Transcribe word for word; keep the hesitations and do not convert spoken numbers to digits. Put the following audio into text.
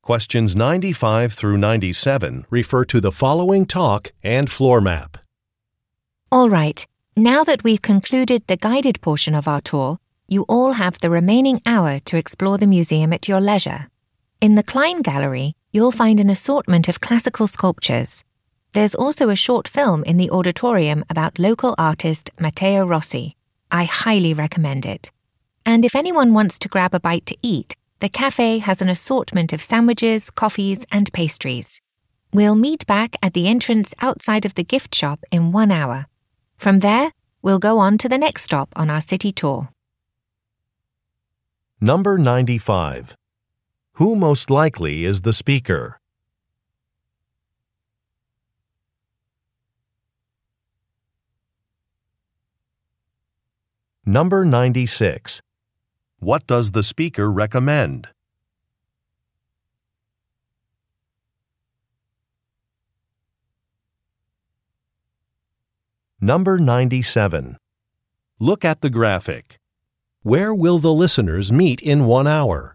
Questions ninety-five through ninety-seven refer to the following talk and floor map. All right, now that we've concluded the guided portion of our tour, you all have the remaining hour to explore the museum at your leisure. In the Klein Gallery, you'll find an assortment of classical sculptures. There's also a short film in the auditorium about local artist Matteo Rossi. I highly recommend it. And if anyone wants to grab a bite to eat, the cafe has an assortment of sandwiches, coffees, and pastries. We'll meet back at the entrance outside of the gift shop in one hour. From there, we'll go on to the next stop on our city tour. Number ninety-five. Who most likely is the speaker? Number ninety-six. What does the speaker recommend? Number ninety-seven. Look at the graphic. Where will the listeners meet in one hour?